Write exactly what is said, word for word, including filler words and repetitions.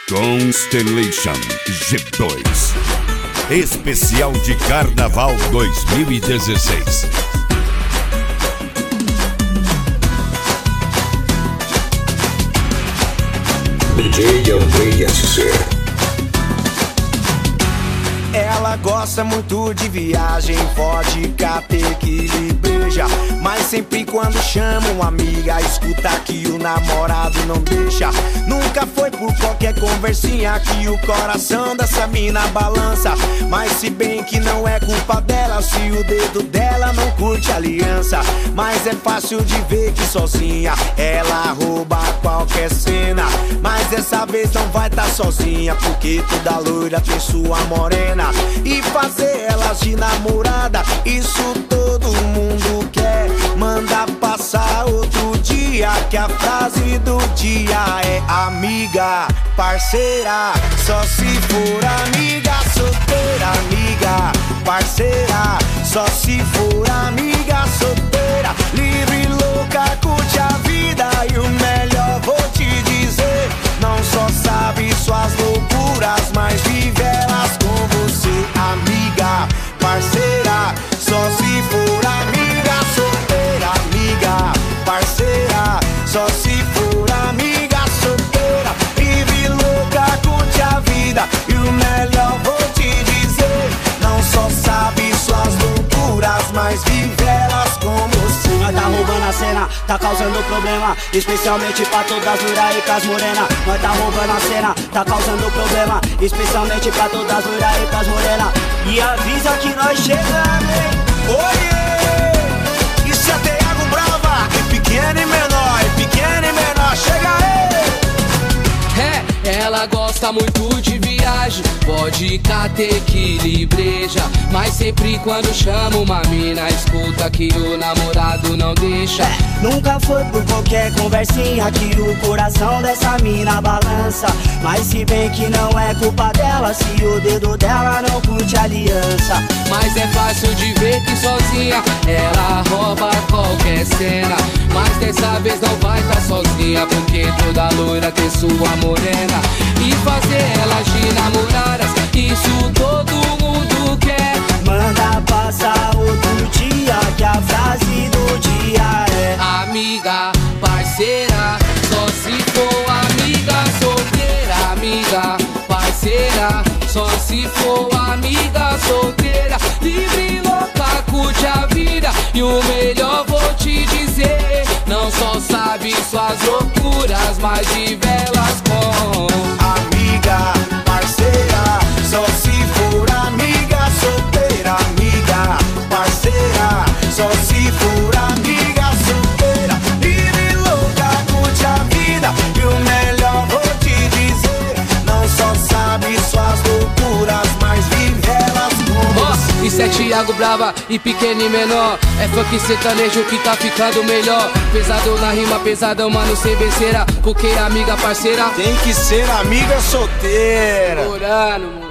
Constellation G dois Especial de Carnaval dois mil e dezesseis. D J Andrei S C. Ela gosta muito de viagem, vodka, tequila e breja, mas sempre quando chama uma amiga, escuta que o namorado não deixa. Nunca foi por qualquer conversinha que o coração dessa mina balança. Mas se bem que não é culpa dela se o dedo dela não curte aliança. Mas é fácil de ver que sozinha ela rouba qualquer cena. Mas dessa vez não vai tá sozinha, porque toda loira tem sua morena. E fazer elas de namorada, isso todo mundo quer. Manda passar outro dia, que a frase do dia é: amiga, parceira, só se for amiga. Solteira, amiga, parceira, só se for amiga. Solteira, livre, louca, curte a vida. E o melhor vou te dizer, não só sabe suas loucuras, mas vive elas com você. Amiga, parceira, só se for amiga. Solteira, amiga, parceira, só se for amiga. Solteira, vive louca, curte a vida. E o melhor vou te dizer, não só sabe suas loucuras, mas vive elas com você. Nós tá roubando a cena, tá causando problema, especialmente pra todas loiras e pras morena. Nós tá roubando a cena, tá causando problema, especialmente pra todas loiras e pras morena. E avisa que nós chegamos, hein? Oiê! Isso é Thiago Brava, e pequeno e menor, e pequeno e menor, chega aí! É, ela gosta muito de viagem, vodka, tequila e breja, mas sempre quando chama uma mina, escuta que o namorado não deixa. É, nunca foi por qualquer conversinha que o coração dessa mina balança. Mas se bem que não é culpa dela se o dedo dela não curte aliança. Mas é fácil de ver que sozinha ela rouba qualquer cena. Mas dessa vez não vai tá sozinha, porque toda loira tem sua morena. E fazer elas de namoradas, isso todo mundo quer. Manda passar outro dia, que a frase do dia é: amiga, parceira, só se for amiga. Solteira, amiga, parceira, só se for amiga. Solteira, livre, louca, curte a vida. E o melhor vou te dizer, não só sabe suas loucuras, mas vive elas com amiga, parceira, só se for amiga. Solteira, amiga, parceira, só se for amiga. Solteira, livre, louca, curte a vida. E o melhor vou te dizer, não só sabe suas loucuras, mas vive elas com você. Oh, isso é Thiago Brava e pequeno e menor, é funk sertanejo que tá ficando melhor. Pesado na rima, pesadão, mano, sem besteira, porque amiga, parceira tem que ser amiga solteira. Orando,